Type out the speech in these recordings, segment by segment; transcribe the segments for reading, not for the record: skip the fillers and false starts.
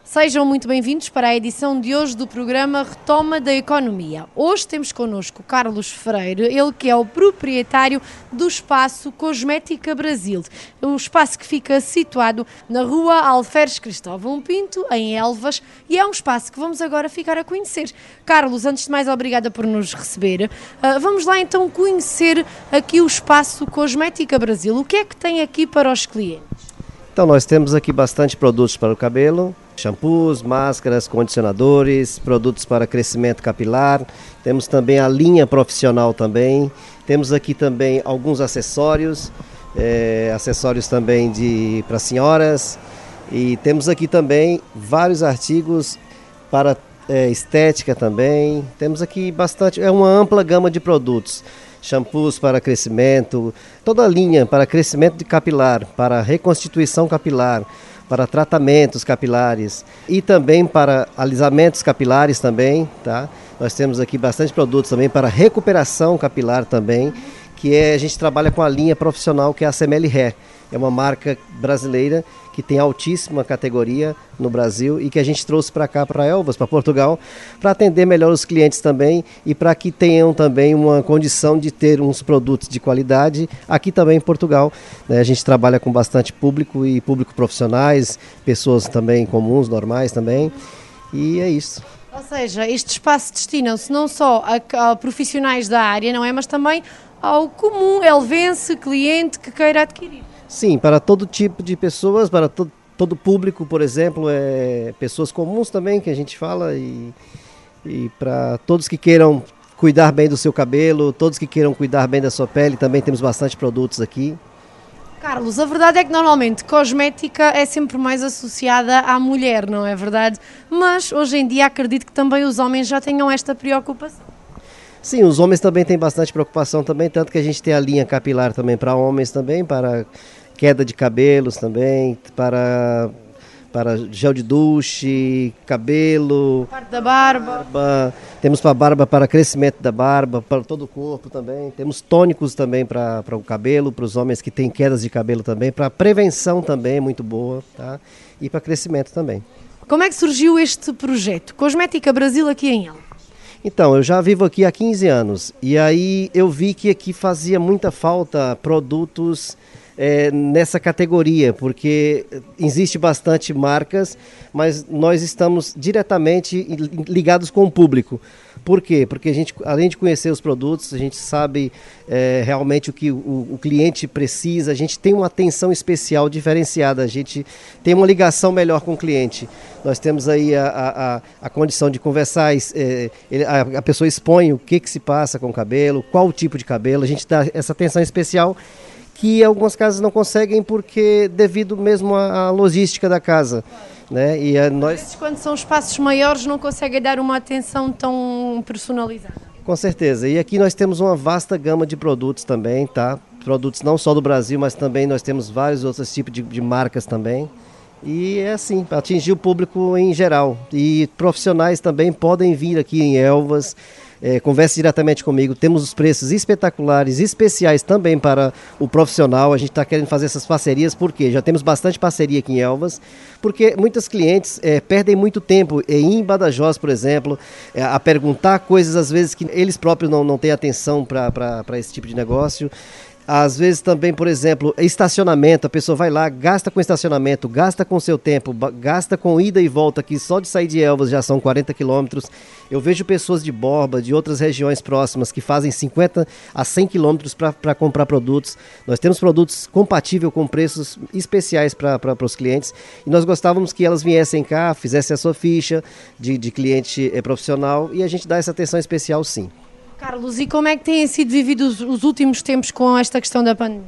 Sejam muito bem-vindos para a edição de hoje do programa Retoma da Economia. Hoje temos connosco Carlos Freire, ele que é o proprietário do espaço Cosmética Brasil. Um espaço que fica situado na rua Alferes Cristóvão Pinto, em Elvas, e é um espaço que vamos agora ficar a conhecer. Carlos, antes de mais, obrigada por nos receber. Vamos lá então conhecer aqui o espaço Cosmética Brasil. O que é que tem aqui para os clientes? Então nós temos aqui bastante produtos para o cabelo, shampoos, máscaras, condicionadores, produtos para crescimento capilar, temos também a linha profissional também, temos aqui também alguns acessórios, acessórios também para senhoras, e temos aqui também vários artigos para estética também, temos aqui bastante, é uma ampla gama de produtos. Shampoos para crescimento, toda a linha para crescimento de capilar, para reconstituição capilar, para tratamentos capilares e também para alisamentos capilares também, tá? Nós temos aqui bastante produtos também para recuperação capilar também, a gente trabalha com a linha profissional que é a CML Hair. É uma marca brasileira que tem altíssima categoria no Brasil e que a gente trouxe para cá, para Elvas, para Portugal, para atender melhor os clientes também e para que tenham também uma condição de ter uns produtos de qualidade aqui também em Portugal. A gente trabalha com bastante público e público profissionais, pessoas também comuns, normais também, e é isso. Ou seja, este espaço destina-se não só a profissionais da área, não é, mas também ao comum elvense, cliente que queira adquirir. Sim, para todo tipo de pessoas, para todo público, por exemplo, pessoas comuns também que a gente fala e para todos que queiram cuidar bem do seu cabelo, todos que queiram cuidar bem da sua pele, também temos bastante produtos aqui. Carlos, a verdade é que normalmente cosmética é sempre mais associada à mulher, não é verdade? Mas hoje em dia acredito que também os homens já tenham esta preocupação. Sim, os homens também têm bastante preocupação também, tanto que a gente tem a linha capilar também para homens também, para queda de cabelos também, para gel de duche, cabelo, parte da barba. Temos para barba, para crescimento da barba, para todo o corpo também. Temos tônicos também para o cabelo, para os homens que têm quedas de cabelo também, para prevenção também é muito boa, tá? E para crescimento também. Como é que surgiu este projeto? Cosmética Brasil aqui em Elvas? Então, eu já vivo aqui há 15 anos e aí eu vi que aqui fazia muita falta produtos nessa categoria, porque existe bastante marcas, mas nós estamos diretamente ligados com o público. Por quê? Porque a gente, além de conhecer os produtos, a gente sabe realmente o que o cliente precisa, a gente tem uma atenção especial diferenciada, a gente tem uma ligação melhor com o cliente. Nós temos aí a condição de conversar, a pessoa expõe o que se passa com o cabelo, qual o tipo de cabelo, a gente dá essa atenção especial que em algumas casas não conseguem porque devido mesmo à logística da casa, né? E nós, quando são espaços maiores, não conseguem dar uma atenção tão personalizada. Com certeza. E aqui nós temos uma vasta gama de produtos também, tá? Produtos não só do Brasil, mas também nós temos vários outros tipos de marcas também. E é assim, para atingir o público em geral. E profissionais também podem vir aqui em Elvas, converse diretamente comigo. Temos os preços espetaculares, especiais também para o profissional. A gente está querendo fazer essas parcerias porque já temos bastante parceria aqui em Elvas, porque muitos clientes perdem muito tempo em Badajoz, por exemplo, a perguntar coisas às vezes que eles próprios não têm atenção para esse tipo de negócio. Às vezes também, por exemplo, estacionamento, a pessoa vai lá, gasta com estacionamento, gasta com seu tempo, gasta com ida e volta, que só de sair de Elvas já são 40 quilômetros. Eu vejo pessoas de Borba, de outras regiões próximas, que fazem 50 a 100 quilômetros para comprar produtos. Nós temos produtos compatíveis com preços especiais para os clientes e nós gostávamos que elas viessem cá, fizessem a sua ficha de cliente profissional e a gente dá essa atenção especial sim. Carlos, e como é que têm sido vividos os últimos tempos com esta questão da pandemia?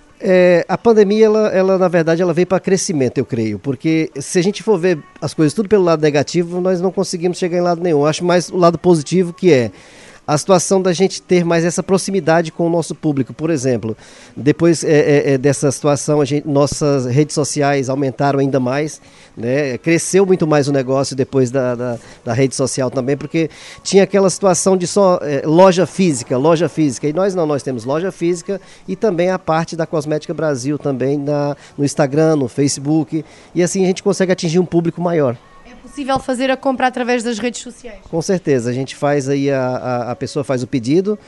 A pandemia, ela na verdade, ela veio para crescimento, eu creio, porque se a gente for ver as coisas tudo pelo lado negativo, nós não conseguimos chegar em lado nenhum. Eu acho mais o lado positivo, que é a situação da gente ter mais essa proximidade com o nosso público. Por exemplo, depois dessa situação, nossas redes sociais aumentaram ainda mais, né? Cresceu muito mais o negócio depois da rede social também, porque tinha aquela situação de só loja física, e nós temos loja física e também a parte da Cosmética Brasil também no Instagram, no Facebook, e assim a gente consegue atingir um público maior. É Possível fazer a compra através das redes sociais? Com certeza, a gente faz aí, a pessoa faz o pedido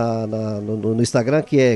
no Instagram, que é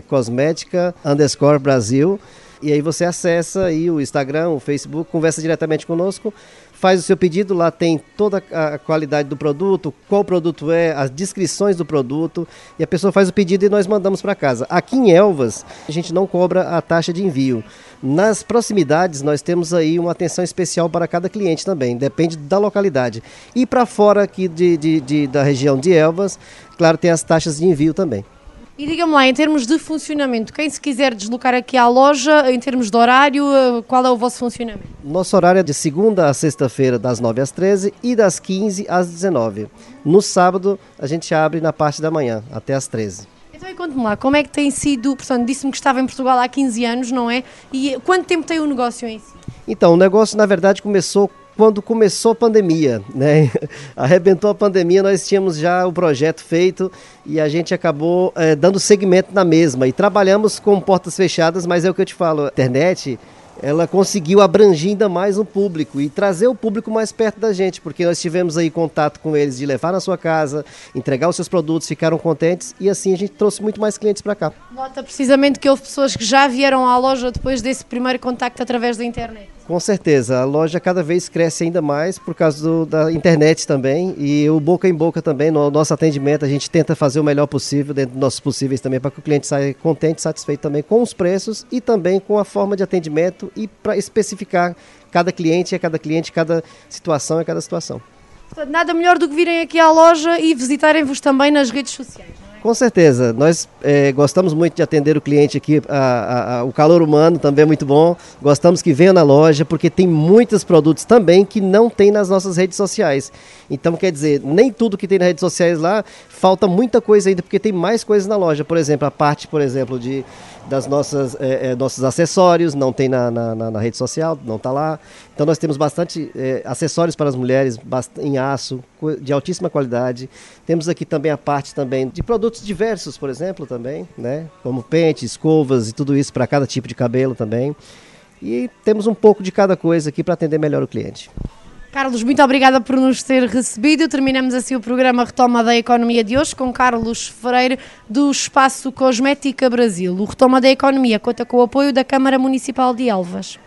cosmética_Brasil, e aí você acessa aí o Instagram, o Facebook, conversa diretamente conosco, faz o seu pedido, lá tem toda a qualidade do produto, qual produto é, as descrições do produto, e a pessoa faz o pedido e nós mandamos para casa. Aqui em Elvas, a gente não cobra a taxa de envio. Nas proximidades, nós temos aí uma atenção especial para cada cliente também, depende da localidade. E para fora aqui da região de Elvas, claro, tem as taxas de envio também. E diga-me lá, em termos de funcionamento, quem se quiser deslocar aqui à loja, em termos de horário, qual é o vosso funcionamento? Nosso horário é de segunda a sexta-feira, das 9 às 13 e das 15 às 19. No sábado, a gente abre na parte da manhã, até às 13. Então, conte-me lá, como é que tem sido, portanto, disse-me que estava em Portugal há 15 anos, não é? E quanto tempo tem o negócio em si? Então, o negócio, na verdade, começou quando começou a pandemia, né? Arrebentou a pandemia, nós tínhamos já o projeto feito e a gente acabou dando segmento na mesma. E trabalhamos com portas fechadas, mas é o que eu te falo, a internet, ela conseguiu abranger ainda mais o público e trazer o público mais perto da gente, porque nós tivemos aí contato com eles de levar na sua casa, entregar os seus produtos, ficaram contentes e assim a gente trouxe muito mais clientes para cá. Nota precisamente que houve pessoas que já vieram à loja depois desse primeiro contacto através da internet. Com certeza, a loja cada vez cresce ainda mais por causa da internet também e o boca em boca também, no nosso atendimento a gente tenta fazer o melhor possível dentro dos nossos possíveis também para que o cliente saia contente, satisfeito também com os preços e também com a forma de atendimento e para especificar cada cliente, cada situação é cada situação. Portanto, nada melhor do que virem aqui à loja e visitarem-vos também nas redes sociais. Com certeza, nós gostamos muito de atender o cliente aqui, o calor humano também é muito bom, gostamos que venham na loja porque tem muitos produtos também que não tem nas nossas redes sociais, então quer dizer, nem tudo que tem nas redes sociais lá, falta muita coisa ainda porque tem mais coisas na loja, por exemplo, a parte, por exemplo, das nossos acessórios, não tem na rede social, não está lá, então nós temos bastante acessórios para as mulheres em aço, de altíssima qualidade, temos aqui também a parte também de produtos diversos, por exemplo, também, né? Como pente, escovas e tudo isso para cada tipo de cabelo também. E temos um pouco de cada coisa aqui para atender melhor o cliente. Carlos, muito obrigada por nos ter recebido. Terminamos assim o programa Retoma da Economia de hoje com Carlos Freire do Espaço Cosmética Brasil. O Retoma da Economia conta com o apoio da Câmara Municipal de Elvas.